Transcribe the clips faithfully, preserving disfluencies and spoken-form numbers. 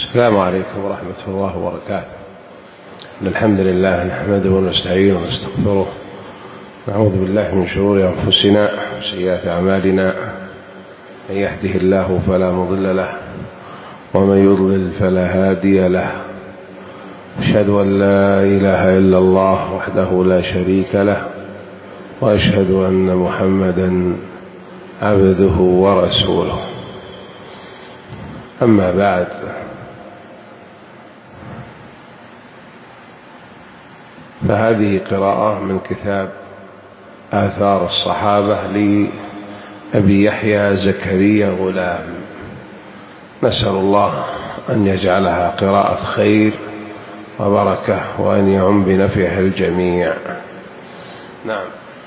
السلام عليكم ورحمة الله وبركاته. الحمد لله نحمده ونستعينه ونستغفره، نعوذ بالله من شرور أنفسنا وسيئات أعمالنا، من يهده الله فلا مضل له ومن يضلل فلا هادي له، أشهد أن لا إله إلا الله وحده لا شريك له، وأشهد أن محمدا عبده ورسوله. أما بعد، فهذه قراءة من كتاب آثار الصحابة لأبي يحيى زكريا غلام، نسأل الله أن يجعلها قراءة خير وبركة وأن يعم بنفعها الجميع. نعم.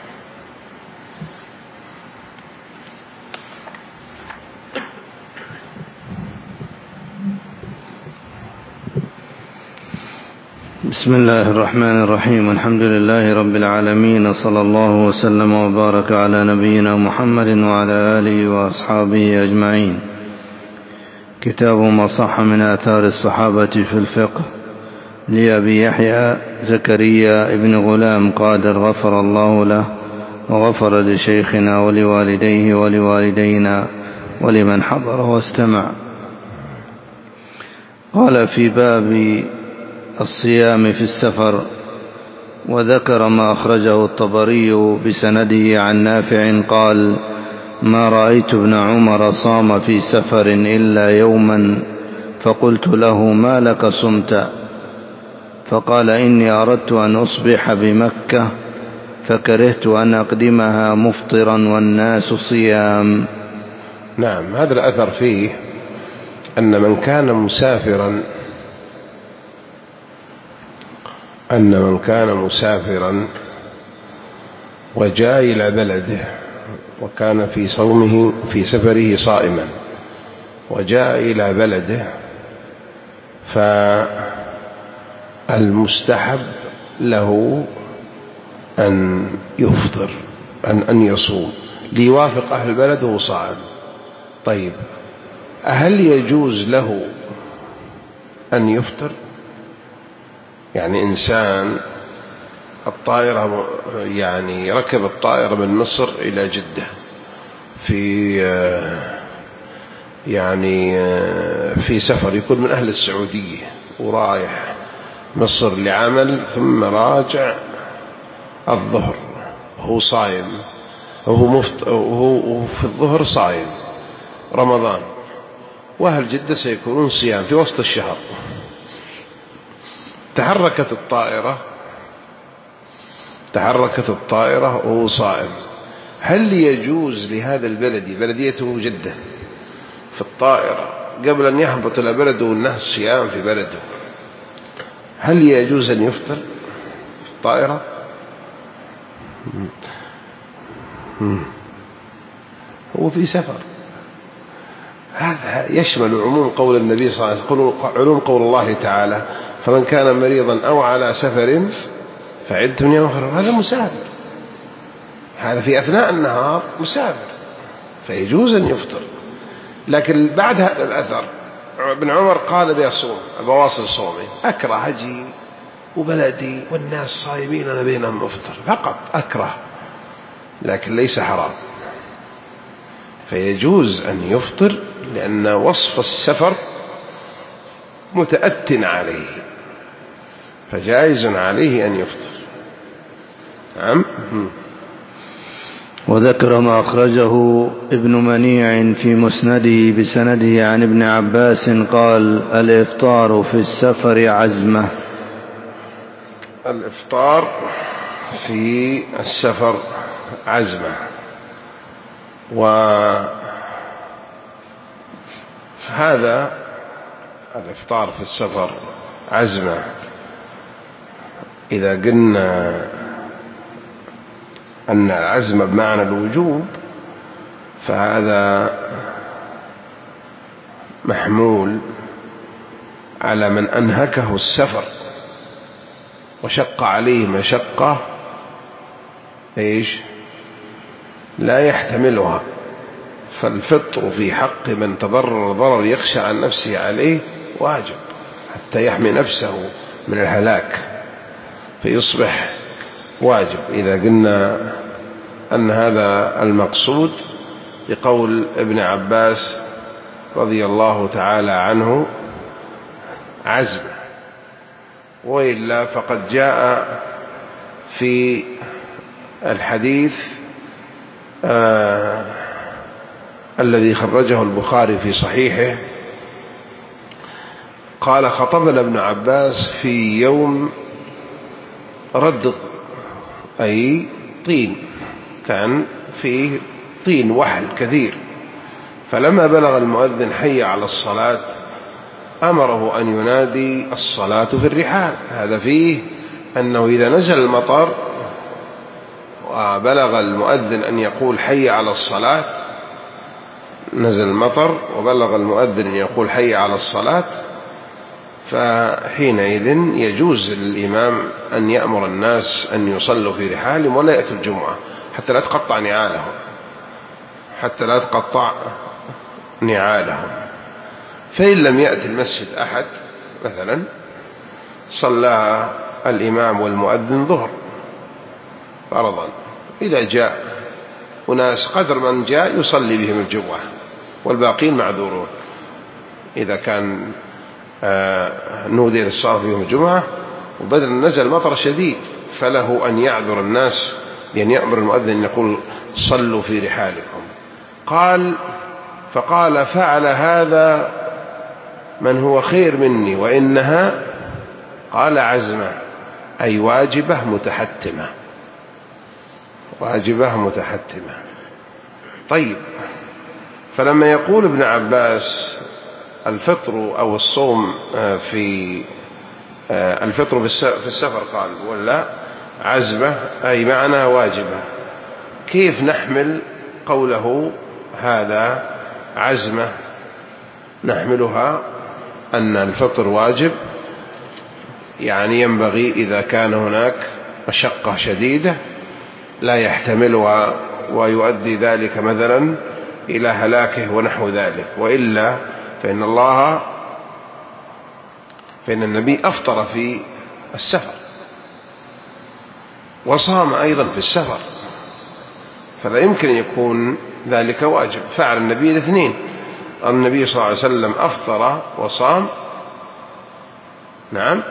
بسم الله الرحمن الرحيم. الحمد لله رب العالمين، صلى الله وسلم وبارك على نبينا محمد وعلى آله وأصحابه أجمعين. كتاب ما صح من آثار الصحابة في الفقه لأبي يحيى زكريا ابن غلام قادر، غفر الله له وغفر لشيخنا ولوالديه ولوالدينا ولمن حضر واستمع. قال في باب الصيام في السفر، وذكر ما أخرجه الطبري بسنده عن نافع قال: ما رأيت ابن عمر صام في سفر إلا يوما، فقلت له: ما لك صمت؟ فقال: إني أردت أن أصبح بمكة فكرهت أن أقدمها مفطرا والناس صيام. نعم. هذا الأثر فيه أن من كان مسافرا أن من كان مسافرا وجاء إلى بلده وكان في صومه في سفره صائما وجاء إلى بلده، فالمستحب له أن يفطر أن أن يصوم ليوافق أهل البلد وهو صائم. طيب، هل يجوز له أن يفطر؟ يعني إنسان الطائرة يعني ركب الطائرة من مصر إلى جدة في يعني في سفر، يكون من أهل السعودية ورايح مصر لعمل، ثم راجع الظهر هو صايم، وهو مفط وهو في الظهر صايم رمضان، وأهل جدة سيكونون صيام في وسط الشهر. تحركت الطائرة تحركت الطائرة وهو صائم، هل يجوز لهذا البلدي بلديته جدة في الطائرة قبل أن يهبط إلى بلده والناس صيام في بلده، هل يجوز أن يفطر في الطائرة؟ هو في سفر. هذا يشمل عموم قول النبي صلى الله عليه وسلم، علوم قول الله تعالى: فمن كان مريضا أو على سفر فعدة من يوم أخرى. هذا مسافر، هذا في أثناء النهار مسافر، فيجوز أن يفطر. لكن بعد هذا الأثر ابن عمر قال بيصوم، بواصل صومي، أكره أجي وبلدي والناس صايمين أنا بينهم أفطر، فقط أكره، لكن ليس حرام، فيجوز أن يفطر، لأن وصف السفر متأت عليه، فجائز عليه أن يفطر. نعم. وذكر ما أخرجه ابن منيع في مسنده بسنده عن ابن عباس قال: الإفطار في السفر عزمة. الإفطار في السفر عزمة، وهذا الإفطار في السفر عزمة إذا قلنا أن العزم بمعنى الوجوب، فهذا محمول على من أنهكه السفر وشق عليه مشقة إيش لا يحتملها، فالفطر في حق من تضرر ضرر يخشى عن نفسه عليه واجب حتى يحمي نفسه من الهلاك، فيصبح واجب إذا قلنا أن هذا المقصود بقول ابن عباس رضي الله تعالى عنه عزم. وإلا فقد جاء في الحديث آه الذي خرجه البخاري في صحيحه قال خطبنا ابن عباس في يوم رد أي طين، كان فيه طين وحل كثير، فلما بلغ المؤذن حي على الصلاة أمره أن ينادي الصلاة في الرحال. هذا فيه أنه إذا نزل المطر وبلغ المؤذن أن يقول حي على الصلاة، نزل المطر وبلغ المؤذن أن يقول حي على الصلاة، فحينئذ يجوز للإمام أن يأمر الناس أن يصلوا في رحالهم ولا يأتوا الجمعة حتى لا تقطع نعالهم حتى لا تقطع نعالهم. فإن لم يأتي المسجد أحد مثلا صلى الإمام والمؤذن ظهر فرضا، إذا جاء وناس قدر من جاء يصلي بهم الجمعة والباقين معذورون. إذا كان نودي للصلاة بهم الجمعة وبدل نزل مطر شديد فله أن يعذر الناس بأن يأمر المؤذن أن يقول صلوا في رحالكم. قال فقال فعل هذا من هو خير مني وإنها قال عزمة أي واجبة متحتمة، واجبة متحتمة. طيب، فلما يقول ابن عباس الفطر أو الصوم في الفطر في السفر قال ولا عزمة أي معنى واجبة، كيف نحمل قوله هذا عزمة؟ نحملها أن الفطر واجب، يعني ينبغي إذا كان هناك مشقة شديدة لا يحتملها ويؤدي ذلك مثلا إلى هلاكه ونحو ذلك، وإلا فإن الله فإن النبي أفطر في السفر وصام أيضا في السفر، فلا يمكن يكون ذلك واجب. فعل النبي الاثنين، النبي صلى الله عليه وسلم أفطر وصام، نعم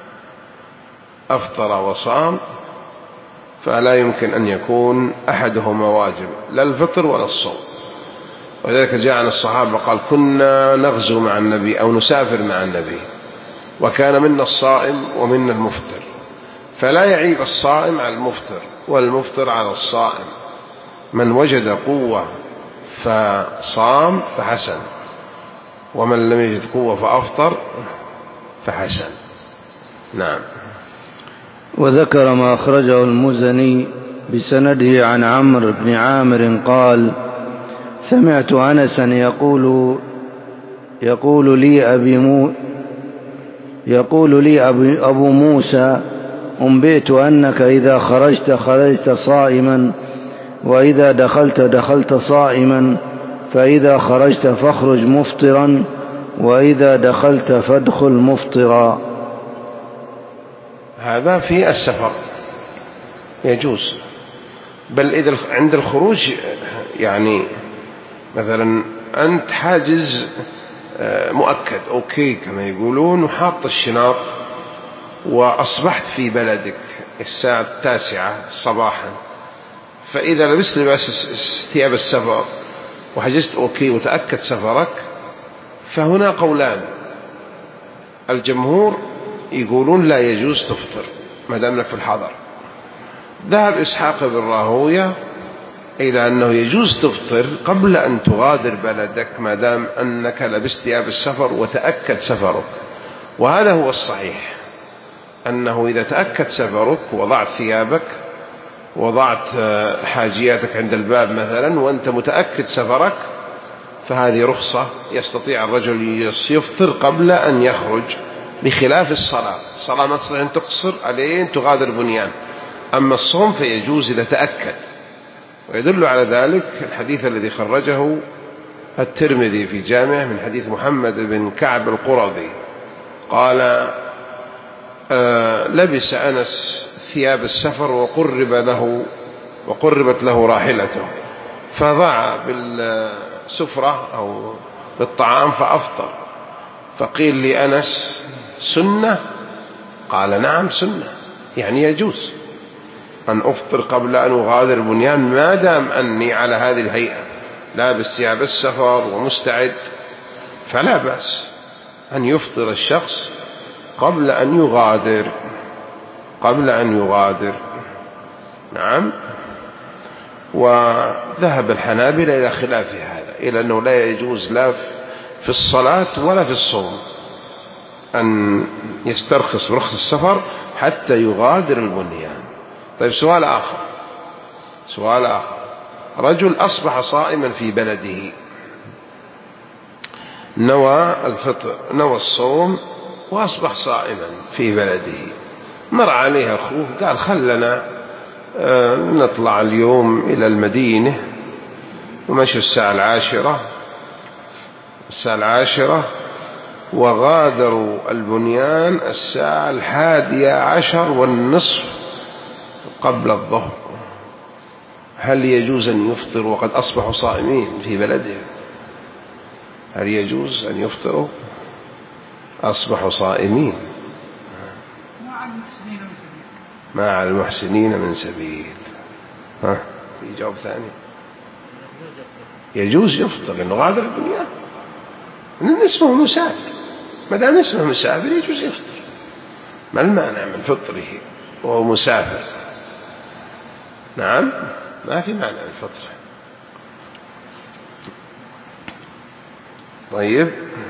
أفطر وصام، فلا يمكن أن يكون أحدهما واجب، لا الفطر ولا الصوم. وذلك جاء عن الصحابة قال كنا نغزو مع النبي أو نسافر مع النبي وكان منا الصائم ومنا المفطر، فلا يعيب الصائم على المفطر والمفطر على الصائم، من وجد قوة فصام فحسن، ومن لم يجد قوة فأفطر فحسن. نعم. وذكر ما أخرجه المزني بسنده عن عمرو بن عامر قال سمعت أنسا يقول يقول لي أبي مو يقول لي أبو موسى أنبئت أنك إذا خرجت خرجت صائما وإذا دخلت دخلت صائما، فإذا خرجت فاخرج مفطرا وإذا دخلت فادخل مفطرا. هذا في السفر يجوز، بل إذا عند الخروج يعني مثلا أنت حاجز مؤكد أوكي كما يقولون وحاط الشناط وأصبحت في بلدك الساعة التاسعة صباحا، فإذا لبست لباس ثياب السفر وحجزت أوكي وتأكد سفرك، فهنا قولان. الجمهور يقولون لا يجوز تفطر ما دامك في الحضر. ذهب إسحاق بن راهوية إلى أنه يجوز تفطر قبل أن تغادر بلدك ما دام أنك لبست ثياب السفر وتأكد سفرك، وهذا هو الصحيح، أنه إذا تأكد سفرك وضعت ثيابك وضعت حاجياتك عند الباب مثلا وأنت متأكد سفرك، فهذه رخصة يستطيع الرجل يفطر قبل أن يخرج، بخلاف الصلاة. الصلاة ما تستطيع أن تقصر عليه تغادر بنيان، أما الصوم فيجوز إذا تأكد. ويدل على ذلك الحديث الذي خرجه الترمذي في جامعه من حديث محمد بن كعب القرظي قال آه لبس أنس ثياب السفر وقرب له وقربت له راحلته فضع بالسفرة أو بالطعام فأفطر، فقيل لأنس سنة؟ قال نعم سنة، يعني يجوز أن أفطر قبل أن أغادر البنيان ما دام أني على هذه الهيئة لابس ثياب السفر ومستعد، فلا بأس أن يفطر الشخص قبل أن يغادر قبل أن يغادر نعم. وذهب الحنابلة إلى خلاف هذا، إلى أنه لا يجوز لا في الصلاة ولا في الصوم أن يسترخص برخص السفر حتى يغادر البنيان. طيب سؤال آخر سؤال آخر رجل أصبح صائما في بلده، نوى الفطر نوى الصوم وأصبح صائما في بلده، مر عليه أخوه قال خلنا نطلع اليوم إلى المدينة، ومشوا الساعة العاشرة الساعة العاشرة وغادروا البنيان الساعة الحادية عشر والنصف قبل الظهر. هل يجوز أن يفطر وقد أصبحوا صائمين في بلده؟ هل يجوز أن يفطروا؟ أصبحوا صائمين. ما على المحسنين من سبيل. ها في جواب ثاني؟ يجوز يفطر لأنه غادر البنيان، لأن اسمه مسافر، ما دام اسمه مسافر يجوز يفطر، ما المانع من فطره وهو مسافر؟ نعم ما في مانع من فطره. طيب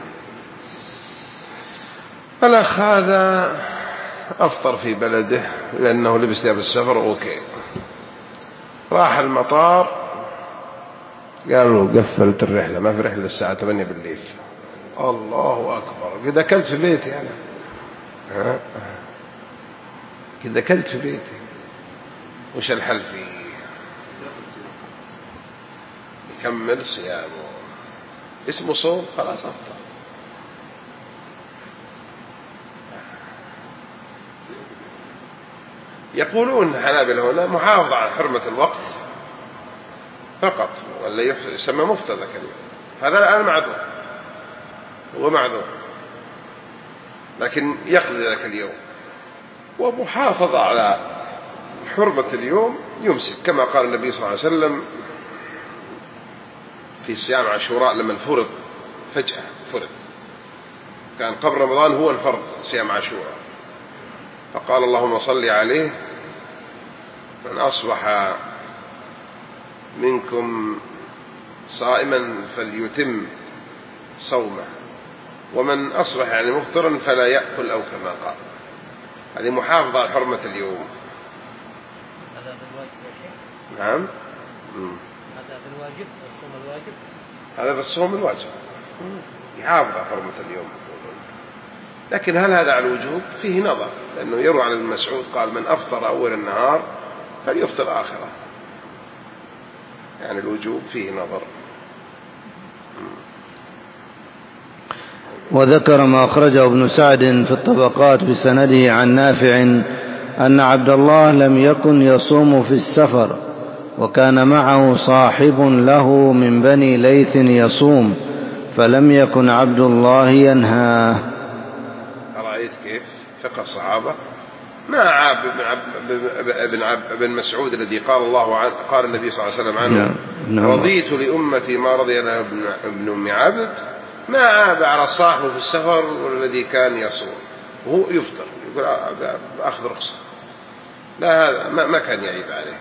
الأخ هذا أفطر في بلده لأنه لبس ثياب السفر أوكي، راح المطار قالوا قفلت الرحلة، ما في رحلة الساعة ثمانية بالليل. الله أكبر، كذا أكلت في بيتي أنا، ها كذا أكلت في بيتي، وش الحل فيه؟ يكمل صيامه، اسمه صوم خلاص أفطر. يقولون الحنابلة هنا محافظة على حرمة الوقت فقط، ولا يسمى مفطر ذاك اليوم، هذا الآن معذور، هو معذور لكن يقضي ذاك اليوم، ومحافظة على حرمة اليوم يمسك، كما قال النبي صلى الله عليه وسلم في صيام عاشوراء لما فرض فجأة فرض، كان قبل رمضان هو الفرض صيام عاشوراء، فقال اللهم صل عليه من أصبح منكم صائما فليتم صومه، ومن أصبح يعني مفطرا فلا يأكل أو كما قال. هذه محافظة على حرمة اليوم. هذا بالواجب يا شيخ؟ نعم. هذا بالواجب الصوم الواجب؟ هذا بالصوم الواجب يحافظ على حرمة اليوم، لكن هل هذا على الوجوب؟ فيه نظر، لأنه يروى عن ابن مسعود قال من أفطر أول النهار فليفطر آخره، يعني الوجوب فيه نظر. وذكر ما أخرجه ابن سعد في الطبقات بسنده عن نافع أن عبد الله لم يكن يصوم في السفر، وكان معه صاحب له من بني ليث يصوم، فلم يكن عبد الله ينهاه. رأيت كيف فقه الصحابة؟ ما عاب ابن عب ابن عب ابن مسعود الذي قال الله عنه، قال النبي صلى الله عليه وسلم عنه نعم. رضيت لأمتي ما رضي لها ابن أم عبد، ما عاب على صاحبه في السفر والذي كان يصوم وهو يفطر، يقول أخذ رخصة، لا هذا ما كان يعيب عليه.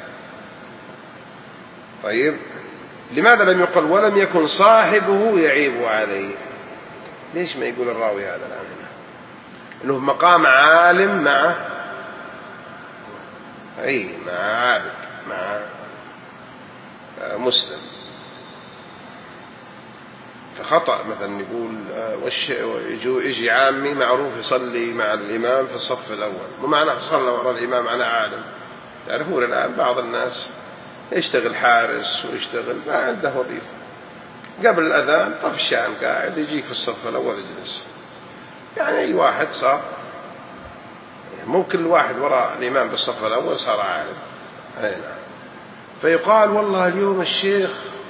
طيب لماذا لم يقل ولم يكن صاحبه يعيب عليه؟ ليش ما يقول الراوي هذا الآن هنا إنه مقام عالم مع أي مع عابد مع مسلم؟ فخطأ مثلا يقول وش يجي عامي معروف يصلي مع الإمام في الصف الأول، ومعنى صلى وراء الإمام على عالم. تعرفون الآن بعض الناس يشتغل حارس ويشتغل ما عنده وظيفة، قبل الأذان طف الشام قاعد يجيك في الصف الأول يجلس. يعني أي واحد صار ممكن الواحد وراء الإمام بالصف الأول صار عالم. أي نعم. فيقال والله اليوم الشيخ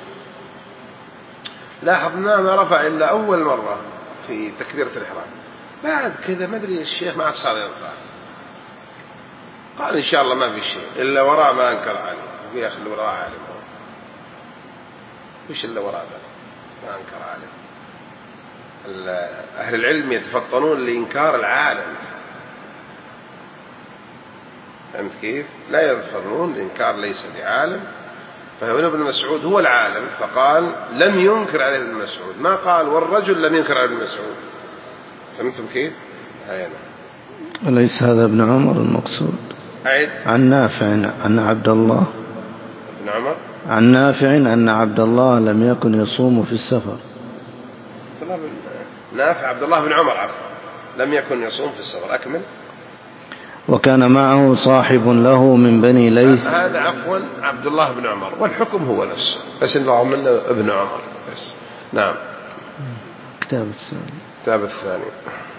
لاحظنا ما رفع إلا أول مرة في تكبيرة الإحرام، بعد كذا ما أدري الشيخ ما عاد صار يرفع. قال إن شاء الله ما في شيء إلا وراء ما أنكر عليه. يا أخي اللي وراء عالم، وش اللي وراء ذا ما أنكر عليه. أهل العلم يتفطنون لإنكار العالم، فهمت كيف؟ لا يتفطنون لإنكار ليس بعالم. فهنا ابن مسعود هو العالم، فقال لم ينكر عليه ابن مسعود، ما قال والرجل لم ينكر عليه ابن مسعود. فهمتم كيف؟ هنا وليس هذا ابن عمر المقصود. أعد. عن نافع أن عبد الله ابن عمر عن نافع أن عبد الله لم يكن يصوم في السفر. نافع عبد الله بن عمر عفوا لم يكن يصوم في السفر. أكمل. وكان معه صاحب له من بني ليث. هذا عفوا عبد الله بن عمر والحكم هو نفسه، بس إنه منه ابن عمر بس. نعم. كتاب الثاني. كتاب الثاني.